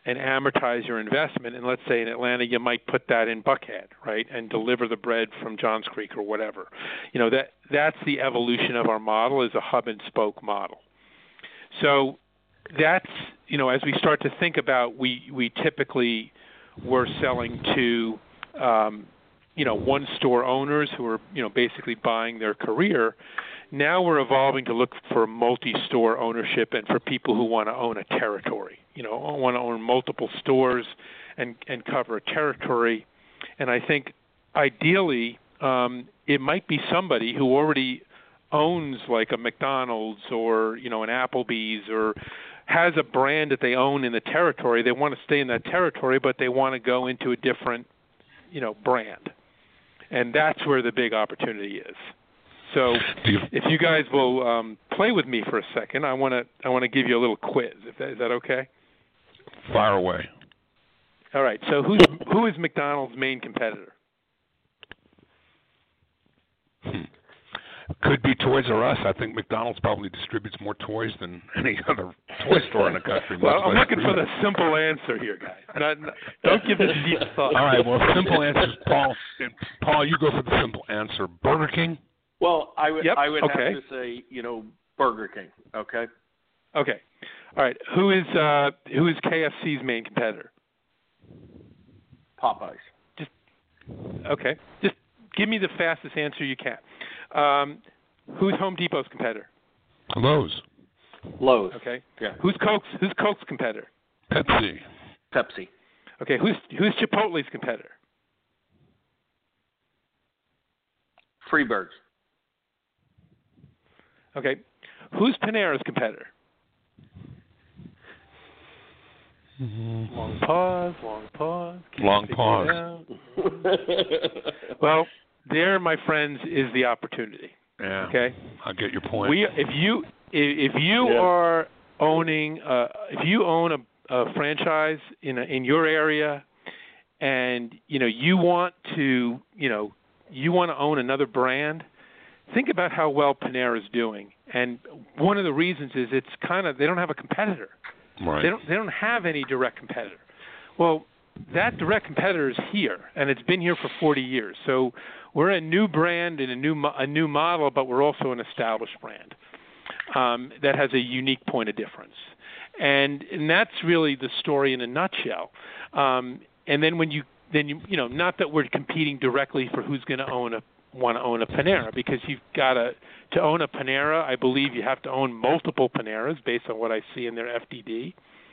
D: and amortize your investment. And let's say in Atlanta, you might put that in Buckhead, right, and deliver the bread from Johns Creek or whatever. You know, that that's the evolution of our model, is a hub and spoke model. So that's, you know, as we start to think about, we, we typically were selling to, um, you know, one-store owners who are, you know, basically buying their career. Now we're evolving to look for multi-store ownership and for people who want to own a territory, you know, want to own multiple stores and, and cover a territory. And I think ideally um, it might be somebody who already owns like a McDonald's or, you know, an Applebee's, or has a brand that they own in the territory. They want to stay in that territory, but they want to go into a different, you know, brand. And that's where the big opportunity is. So if you guys will um, play with me for a second, I want to I want to give you a little quiz. If that, is that okay?
C: Fire away.
D: All right. So who's who is McDonald's main competitor?
C: Hmm. Could be Toys R Us. I think McDonald's probably distributes more toys than any other toy store in the country.
D: Well, I'm looking for the simple answer here, guys. Not, not, don't give this deep thought.
C: All right. Well, simple answer, Paul. Paul, you go for the simple answer. Burger King.
B: Well, I would
D: yep.
B: I would
D: okay.
B: have to say, you know, Burger King. Okay.
D: Okay. All right. Who is uh, who is K F C's main competitor?
B: Popeyes.
D: Just okay. Just give me the fastest answer you can. Um, who's Home Depot's competitor?
C: Lowe's.
B: Lowe's.
D: Okay.
B: Yeah.
D: Who's Coke's Who's Coke's competitor?
C: Pepsi.
B: Pepsi.
D: Okay. Who's Who's Chipotle's competitor?
B: Freebirds.
D: Okay. Who's Panera's competitor?
C: Mm-hmm.
D: Long pause, long pause.
C: Long pause.
D: Well, there, my friends, is the opportunity.
C: Yeah.
D: Okay.
C: I get your point.
D: We, if you, if you
B: yeah.
D: are owning, uh, if you own a, a franchise in a, in your area, and you know you want to, you know, you want to own another brand, think about how well Panera is doing. And one of the reasons is it's kind of, they don't have a competitor.
C: Right.
D: They don't they don't have any direct competitor. Well, that direct competitor is here, and it's been here for forty years. So we're a new brand and a new a new model, but we're also an established brand um, that has a unique point of difference. And and that's really the story in a nutshell. Um, and then when you then you you know not that we're competing directly for who's going to own a want to own a Panera, because you've got to to own a Panera. I believe you have to own multiple Paneras based on what I see in their F D D.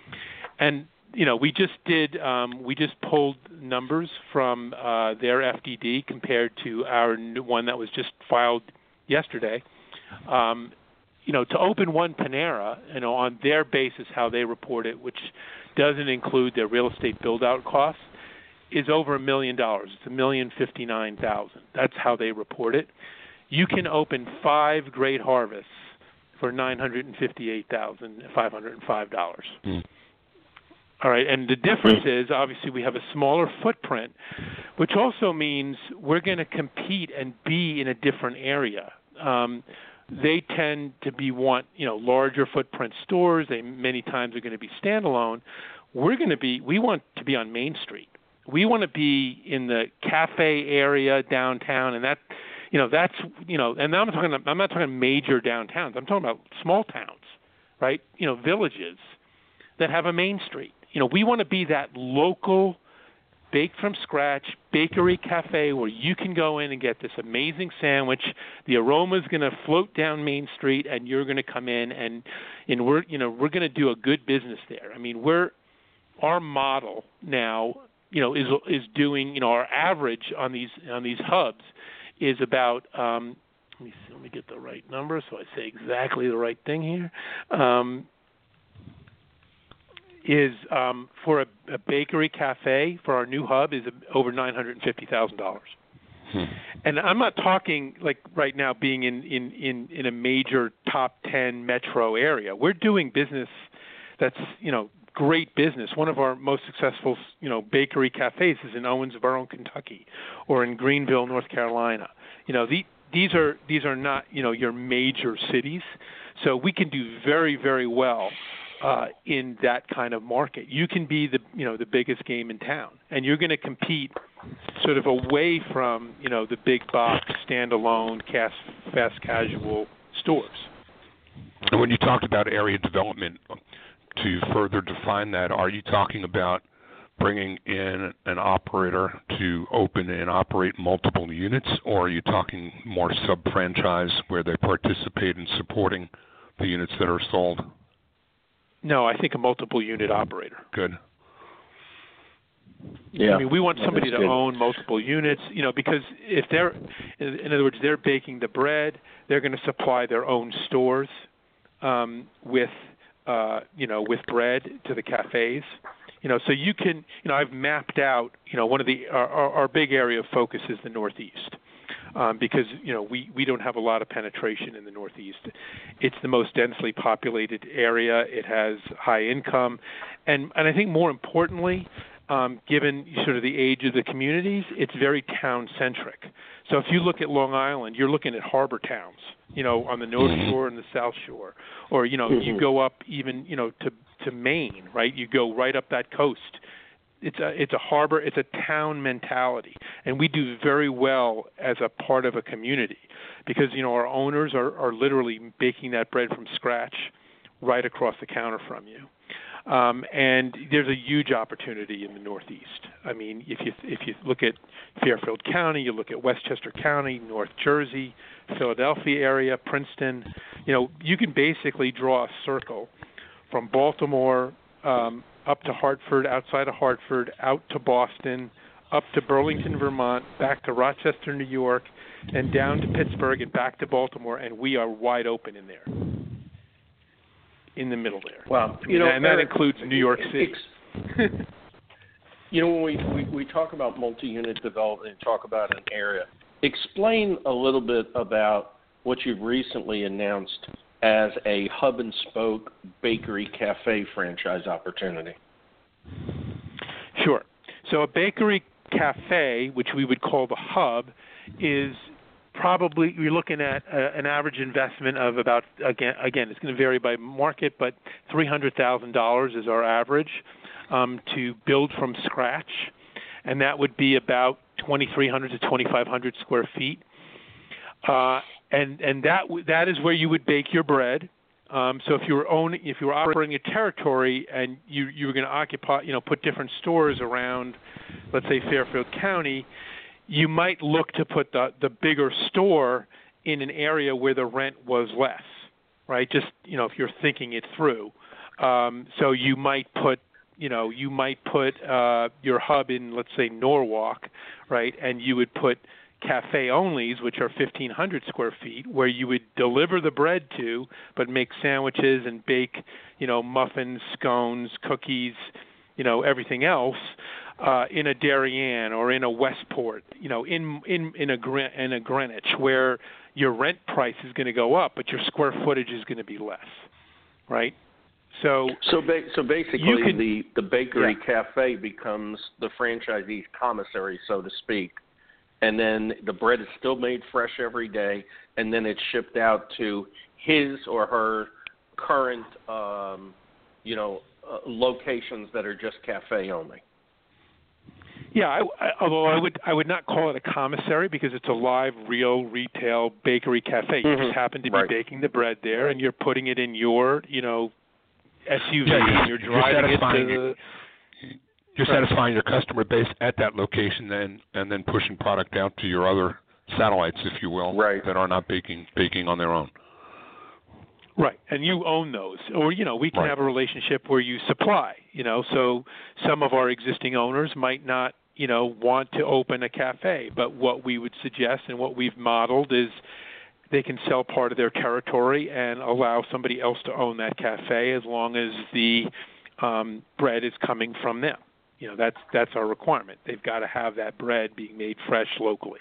D: And you know, we just did um, we just pulled numbers from uh, their F D D compared to our new one that was just filed yesterday. Um, you know, to open one Panera, you know, on their basis, how they report it, which doesn't include their real estate build-out costs, is over a million dollars. It's a million fifty-nine thousand. That's how they report it. You can open five Great Harvests for nine hundred and fifty-eight thousand five hundred and five dollars. Mm. All right, and the difference is obviously we have a smaller footprint, which also means we're going to compete and be in a different area. Um, they tend to be want you know larger footprint stores. They many times are going to be standalone. We're going to be we want to be on Main Street. We want to be in the cafe area downtown, and that, you know, that's, you know, and I'm talking, I'm not talking major downtowns. I'm talking about small towns, right? You know, villages that have a main street. You know, we want to be that local, baked from scratch bakery cafe where you can go in and get this amazing sandwich. The aroma is going to float down Main Street, and you're going to come in and, and we're, you know, we're going to do a good business there. I mean, we're our model now. You know, is is doing, you know, our average on these on these hubs is about um, let me see, let me get the right number so I say exactly the right thing here. Um, is um, for a, a bakery cafe for our new hub is over nine hundred and fifty thousand dollars. Hmm. And I'm not talking like right now being in, in, in, in a major top ten metro area. We're doing business that's, you know, great business. One of our most successful, you know, bakery cafes is in Owensboro, Kentucky, or in Greenville, North Carolina. You know, the, these are these are not, you know, your major cities. So we can do very, very well uh, in that kind of market. You can be the you know the biggest game in town, and you're going to compete sort of away from you know the big box, standalone, fast, fast casual stores.
C: And when you talked about area development, to further define that, are you talking about bringing in an operator to open and operate multiple units, or are you talking more sub-franchise where they participate in supporting the units that are sold?
D: No, I think a multiple unit operator.
C: Good.
B: Yeah.
D: I mean, we want
B: Yeah,
D: somebody to
B: good.
D: own multiple units, you know, because if they're, in, in other words, they're baking the bread, they're going to supply their own stores um, with, uh, you know, with bread to the cafes. You know, so you can, you know, I've mapped out, you know, one of the, our, our big area of focus is the Northeast. Um, because, you know, we, we don't have a lot of penetration in the Northeast. It's the most densely populated area. It has high income. And, and I think more importantly, um, given sort of the age of the communities, it's very town-centric. So if you look at Long Island, you're looking at harbor towns, you know, on the North Shore and the South Shore. Or, you know, mm-hmm. you go up even, you know, to, to Maine, right? You go right up that coast. It's a it's a harbor, it's a town mentality, and we do very well as a part of a community because, you know, our owners are, are literally baking that bread from scratch right across the counter from you. Um, and there's a huge opportunity in the Northeast. I mean, if you if you look at Fairfield County, you look at Westchester County, North Jersey, Philadelphia area, Princeton, you know, you can basically draw a circle from Baltimore um, up to Hartford, outside of Hartford, out to Boston, up to Burlington, Vermont, back to Rochester, New York, and down to Pittsburgh and back to Baltimore, and we are wide open in there, in the middle there.
B: Wow. You know,
D: and that
B: Eric,
D: includes New York City.
B: You know, when we, we, we talk about multi-unit development and talk about an area, explain a little bit about what you've recently announced as a hub and spoke bakery cafe franchise opportunity.
D: Sure. So a bakery cafe, which we would call the hub, is probably, you're looking at a, an average investment of about, again, again it's going to vary by market, but three hundred thousand dollars is our average um, to build from scratch, and that would be about twenty-three hundred to twenty-five hundred square feet. Uh, and and that that is where you would bake your bread. Um, so if you were owning, if you were operating a territory and you you were going to occupy, you know, put different stores around, let's say Fairfield County, you might look to put the the bigger store in an area where the rent was less, right? Just, you know, if you're thinking it through. Um, so you might put, you know, you might put uh, your hub in, let's say, Norwalk, right? And you would put cafe onlys, which are fifteen hundred square feet, where you would deliver the bread to, but make sandwiches and bake, you know, muffins, scones, cookies, you know, everything else uh, in a Darien or in a Westport, you know, in in in a in a Greenwich, where your rent price is going to go up, but your square footage is going to be less, right? So,
B: so, ba- so basically,
D: can,
B: the the bakery
D: yeah.
B: cafe becomes the franchisee's commissary, so to speak. And then the bread is still made fresh every day, and then it's shipped out to his or her current, um, you know, uh, locations that are just cafe only.
D: Yeah, I, I, although I would I would not call it a commissary because it's a live, real retail bakery cafe. You
B: Mm-hmm.
D: just happen to be
B: right.
D: baking the bread there, and you're putting it in your, you know, S U V,
C: Yeah,
D: and you're driving
C: you're
D: it to the.
C: You're satisfying your customer base at that location, then, and then pushing product out to your other satellites, if you will,
B: right.
C: that are not baking baking on their own.
D: Right, and you own those, or you know, we can
C: right.
D: have a relationship where you supply. You know, so some of our existing owners might not, you know, want to open a cafe, but what we would suggest and what we've modeled is they can sell part of their territory and allow somebody else to own that cafe as long as the um, bread is coming from them. You know, that's that's our requirement. They've got to have that bread being made fresh locally.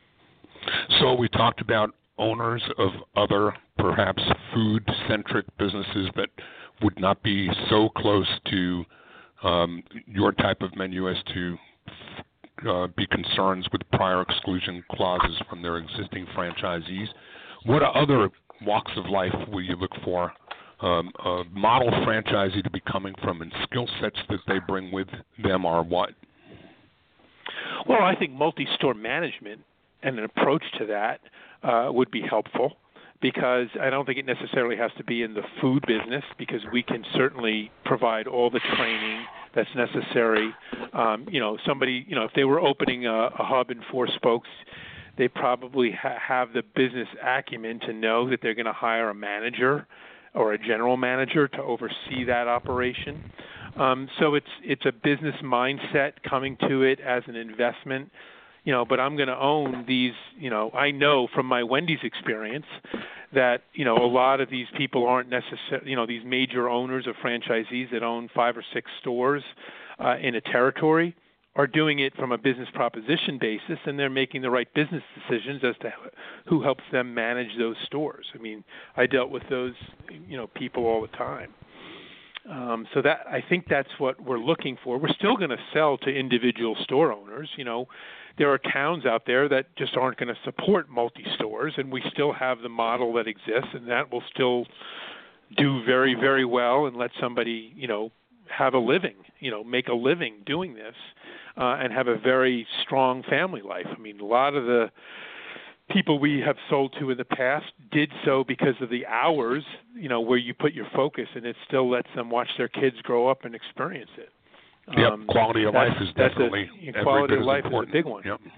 C: So we talked about owners of other, perhaps food-centric businesses that would not be so close to um, your type of menu as to uh, be concerns with prior exclusion clauses from their existing franchisees. What other walks of life will you look for um, a model franchisee to be coming from and skill sets that they bring with them are what?
D: Well, I think multi-store management and an approach to that uh, would be helpful, because I don't think it necessarily has to be in the food business, because we can certainly provide all the training that's necessary. Um, you know, somebody, you know, if they were opening a, a hub in Four Spokes, they probably ha- have the business acumen to know that they're going to hire a manager or a general manager to oversee that operation. Um, so it's it's a business mindset coming to it as an investment. You know, but I'm going to own these, you know, I know from my Wendy's experience that, you know, a lot of these people aren't necessarily, you know, these major owners of franchisees that own five or six stores uh, in a territory are doing it from a business proposition basis, and they're making the right business decisions as to who helps them manage those stores. I mean, I dealt with those, you know, people all the time. Um, so that I think that's what we're looking for. We're still going to sell to individual store owners. You know, there are towns out there that just aren't going to support multi-stores, and we still have the model that exists, and that will still do very, very well and let somebody, you know, have a living, you know, make a living doing this uh, and have a very strong family life. I mean, a lot of the people we have sold to in the past did so because of the hours, you know, where you put your focus, and it still lets them watch their kids grow up and experience it.
C: Yep,
D: um,
C: quality of life is definitely
D: a,
C: every
D: quality
C: bit
D: of life
C: as important.
D: is a big one.
C: Yep.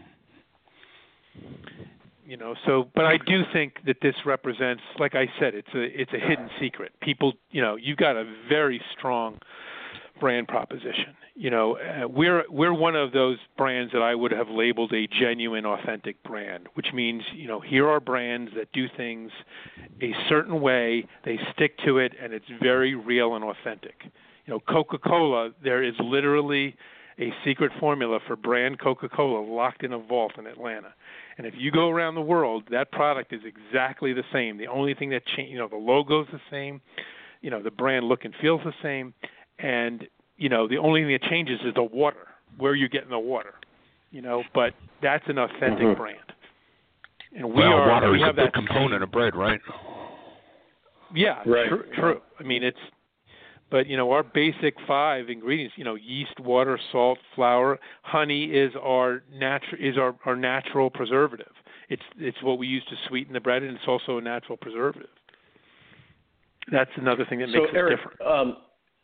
D: You know, so, but I do think that this represents, like I said, it's a it's a hidden secret. People, you know, you've got a very strong brand proposition. You know, uh, we're we're one of those brands that I would have labeled a genuine, authentic brand, which means, you know, here are brands that do things a certain way, they stick to it, and it's very real and authentic. You know, Coca-Cola, there is literally a secret formula for brand Coca-Cola locked in a vault in Atlanta. And if you go around the world, that product is exactly the same. The only thing that change, you know, the logo's the same, you know, the brand look and feels the same, and you know, the only thing that changes is the water, where you're getting the water. You know, but that's an authentic
C: mm-hmm.
D: brand. And we
C: well,
D: are.
C: water
D: we
C: is
D: have
C: a big
D: that
C: component
D: same,
C: of bread, right?
D: Yeah,
B: right.
D: True, true. I mean, it's. But you know, our basic five ingredients, you know, yeast, water, salt, flour, honey is our natural is our, our natural preservative. It's it's what we use to sweeten the bread, and it's also a natural preservative. That's another thing that
B: so,
D: makes
B: Eric,
D: us different.
B: Um,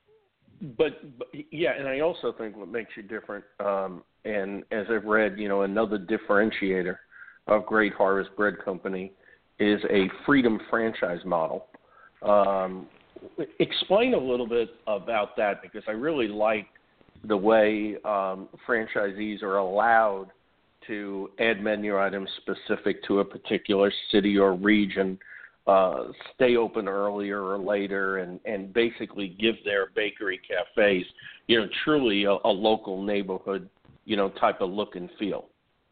B: but, but yeah, and I also think what makes you different, um, and as I've read, you know, another differentiator of Great Harvest Bread Company is a freedom franchise model. Um, explain a little bit about that, because I really like the way um, franchisees are allowed to add menu items specific to a particular city or region, uh, stay open earlier or later, and, and basically give their bakery cafes, you know, truly a, a local neighborhood, you know, type of look and feel.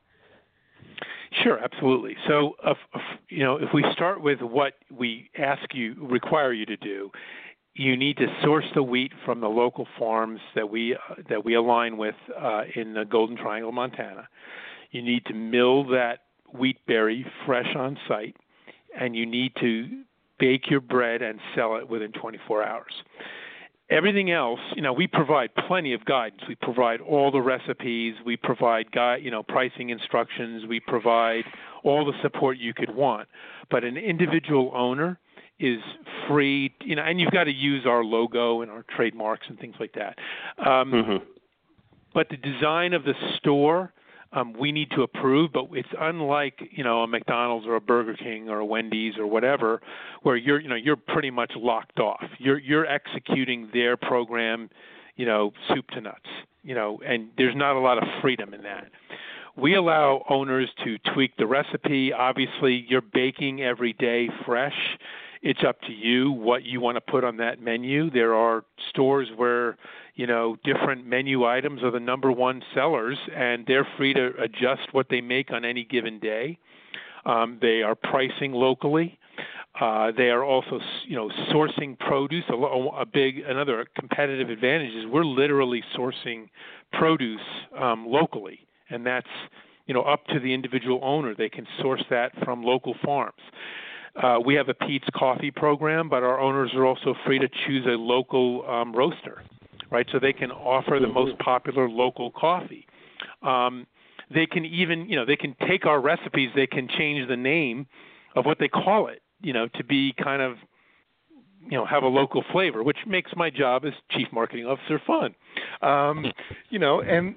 D: Sure, absolutely. So, uh, you know, if we start with what we ask you, require you to do, you need to source the wheat from the local farms that we uh, that we align with uh, in the Golden Triangle, Montana. You need to mill that wheat berry fresh on site, and you need to bake your bread and sell it within twenty-four hours. Everything else, you know, we provide plenty of guidance. We provide all the recipes. We provide, guide, you know, pricing instructions. We provide all the support you could want. But an individual owner is free, you know, and you've got to use our logo and our trademarks and things like that. Um,
B: mm-hmm.
D: But the design of the store, Um, we need to approve, but it's unlike, you know, a McDonald's or a Burger King or a Wendy's or whatever, where you're, you know, you're pretty much locked off. You're you're executing their program, you know, soup to nuts, you know, and there's not a lot of freedom in that. We allow owners to tweak the recipe. Obviously, you're baking every day fresh. It's up to you what you want to put on that menu. There are stores where, you know, different menu items are the number one sellers, and they're free to adjust what they make on any given day. Um, they are pricing locally. Uh, they are also, you know, sourcing produce. A, a big, another competitive advantage is we're literally sourcing produce um, locally, and that's, you know, up to the individual owner. They can source that from local farms. Uh, we have a Peet's Coffee program, but our owners are also free to choose a local um, roaster, right? So they can offer the most popular local coffee. Um, they can even, you know, they can take our recipes, they can change the name of what they call it, you know, to be kind of, you know, have a local flavor, which makes my job as chief marketing officer fun. Um, you know, and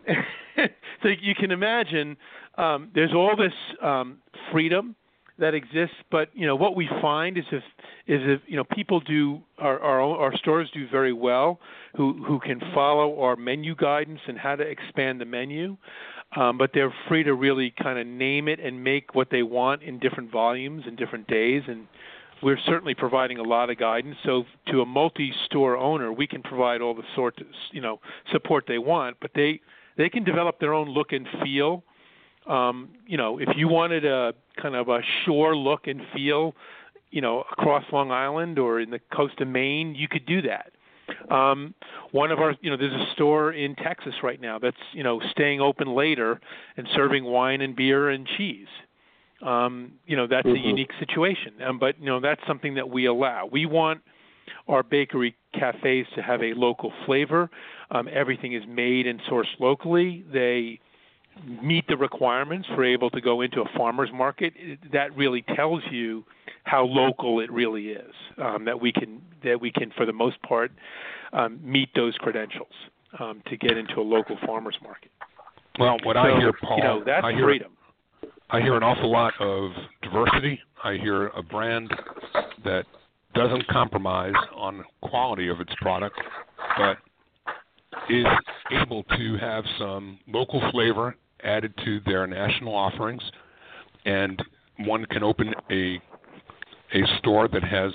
D: so you can imagine um, there's all this um, freedom that exists, but you know what we find is if is if you know people do our our, our stores do very well who who can follow our menu guidance and how to expand the menu, um, but they're free to really kind of name it and make what they want in different volumes and different days. And we're certainly providing a lot of guidance. So to a multi-store owner, we can provide all the sort of, you know, support they want, but they, they can develop their own look and feel. Um, you know, if you wanted a kind of a shore look and feel, you know, across Long Island or in the coast of Maine, you could do that. Um, one of our, you know, there's a store in Texas right now that's, you know, staying open later and serving wine and beer and cheese. Um, you know, that's mm-hmm. a unique situation, um, but, you know, that's something that we allow. We want our bakery cafes to have a local flavor. Um, everything is made and sourced locally. They meet the requirements for able to go into a farmer's market. It, that really tells you how local it really is, um, that we can, that we can, for the most part, um, meet those credentials um, to get into a local farmer's market.
C: Well, what
D: so,
C: I hear, Paul,
D: you know, that's
C: I hear,
D: freedom.
C: I hear an awful lot of diversity. I hear a brand that doesn't compromise on the quality of its product, but is able to have some local flavor added to their national offerings, and one can open a a store that has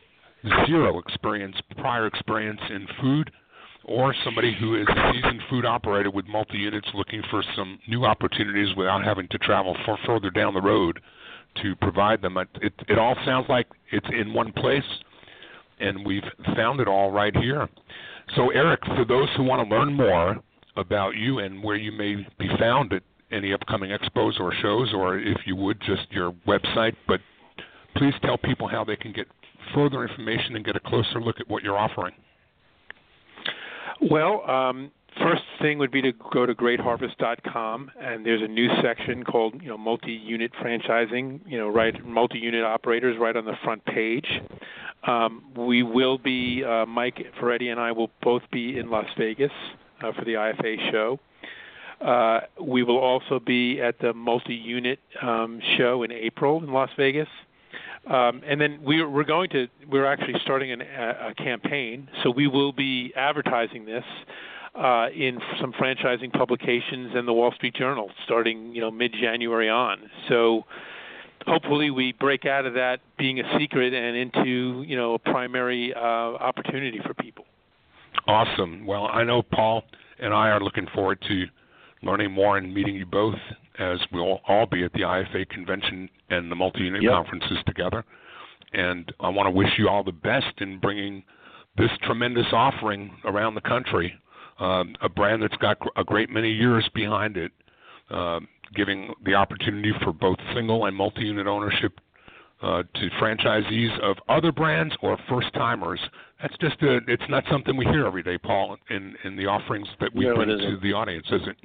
C: zero experience, prior experience in food, or somebody who is a seasoned food operator with multi-units looking for some new opportunities without having to travel far further down the road to provide them. It, it, it all sounds like it's in one place, and we've found it all right here. So, Eric, for those who want to learn more about you and where you may be found at any upcoming expos or shows, or if you would, just your website, but please tell people how they can get further information and get a closer look at what you're offering.
D: Well, um, first thing would be to go to great harvest dot com, and there's a new section called, you know, multi-unit franchising, you know, right, multi-unit operators right on the front page. Um, we will be, uh, Mike Ferretti and I will both be in Las Vegas uh, for the I F A show. Uh, we will also be at the multi-unit um, show in April in Las Vegas. Um, and then we're, we're going to, we're actually starting an, a, a campaign, so we will be advertising this uh, in some franchising publications and the Wall Street Journal starting, you know, mid-January on. So hopefully we break out of that being a secret and into, you know, a primary uh, opportunity for people.
C: Awesome. Well, I know Paul and I are looking forward to learning more and meeting you both, as we'll all be at the I F A convention and the multi-unit yep. conferences together. And I want to wish you all the best in bringing this tremendous offering around the country, um, a brand that's got a great many years behind it, uh, giving the opportunity for both single and multi-unit ownership uh, to franchisees of other brands or first-timers. That's just a, it's not something we hear every day, Paul, in, in the offerings that we
B: no,
C: bring to the audience, is it?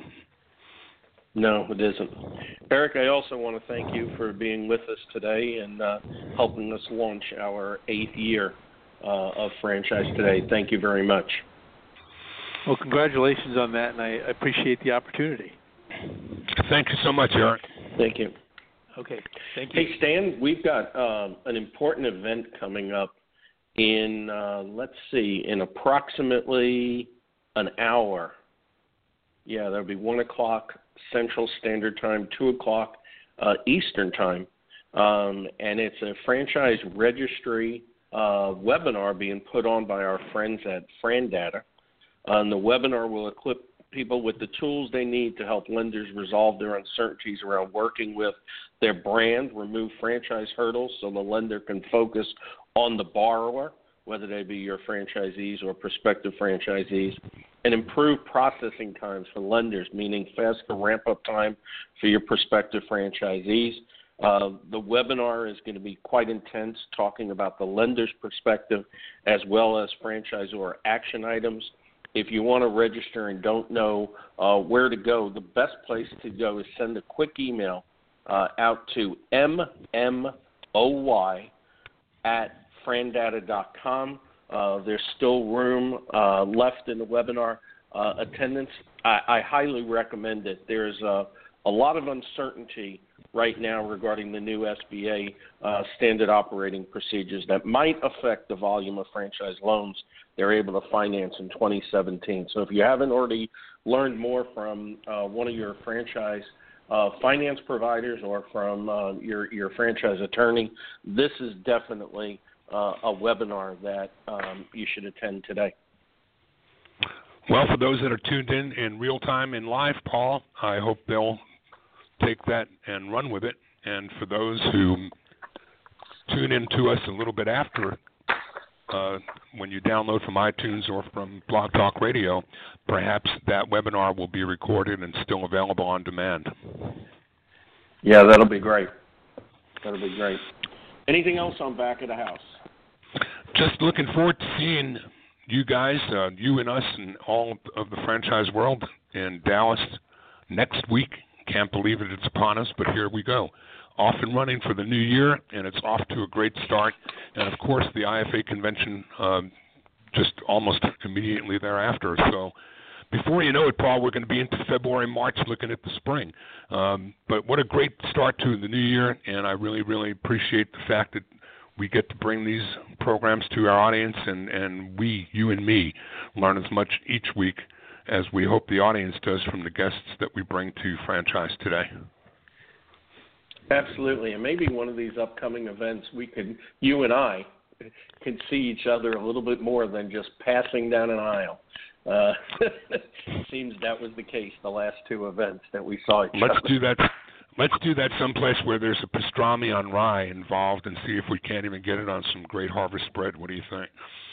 B: No, it isn't. Eric, I also want to thank you for being with us today and uh, helping us launch our eighth year uh, of Franchise Today. Thank you very much.
D: Well, congratulations on that, and I appreciate the opportunity.
C: Thank you so much, Eric.
B: Thank you.
D: Okay, thank you.
B: Hey, Stan, we've got um, an important event coming up in, uh, let's see, in approximately an hour. Yeah, that'll be one o'clock Central Standard Time, two o'clock uh, Eastern Time. Um, and it's a franchise registry uh, webinar being put on by our friends at FranData. Uh, and the webinar will equip people with the tools they need to help lenders resolve their uncertainties around working with their brand, remove franchise hurdles so the lender can focus on the borrower, whether they be your franchisees or prospective franchisees, and improve processing times for lenders, meaning faster ramp-up time for your prospective franchisees. Uh, the webinar is going to be quite intense, talking about the lender's perspective as well as franchisor action items. If you want to register and don't know uh, where to go, the best place to go is send a quick email uh, out to m m o y at frandata dot com. Uh, there's still room uh, left in the webinar uh, attendance. I, I highly recommend it. There's a, a lot of uncertainty right now regarding the new S B A uh, standard operating procedures that might affect the volume of franchise loans they're able to finance in twenty seventeen. So if you haven't already learned more from uh, one of your franchise uh, finance providers or from uh, your, your franchise attorney, this is definitely uh, a webinar that um, you should attend today.
C: Well, for those that are tuned in in real time in live, Paul, I hope they'll take that and run with it. And for those who tune in to us a little bit after, uh, when you download from iTunes or from Blog Talk Radio, perhaps that webinar will be recorded and still available on demand.
B: Yeah, that'll be great. That'll be great. Anything else on Back of the House?
C: Just looking forward to seeing you guys, uh, you and us, and all of the franchise world in Dallas next week. Can't believe it, it's upon us, but here we go. Off and running for the new year, and it's off to a great start. And, of course, the I F A convention um, just almost immediately thereafter. So before you know it, Paul, we're going to be into February, March looking at the spring. Um, but what a great start to the new year, and I really, really appreciate the fact that we get to bring these programs to our audience, and, and we, you and me, learn as much each week as we hope the audience does from the guests that we bring to Franchise Today.
B: Absolutely, and maybe one of these upcoming events, we could, you and I, can see each other a little bit more than just passing down an aisle. Uh, it seems that was the case the last two events that we saw each
C: Let's
B: other.
C: do that. Let's do that someplace where there's a pastrami on rye involved, and see if we can't even get it on some great harvest bread. What do you think?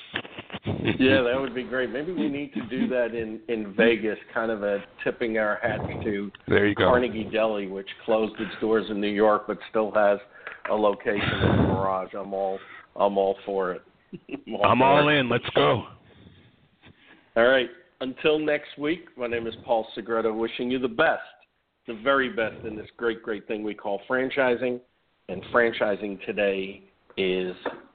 B: Yeah, that would be great. Maybe we need to do that in, in Vegas, kind of a tipping our hats to
C: there you go.
B: Carnegie Deli, which closed its doors in New York but still has a location in the Mirage. I'm all I'm all for it. I'm all,
C: I'm
B: for
C: all
B: it.
C: in. Let's go.
B: All right. Until next week, my name is Paul Segreto, wishing you the best, the very best in this great, great thing we call franchising. And franchising today is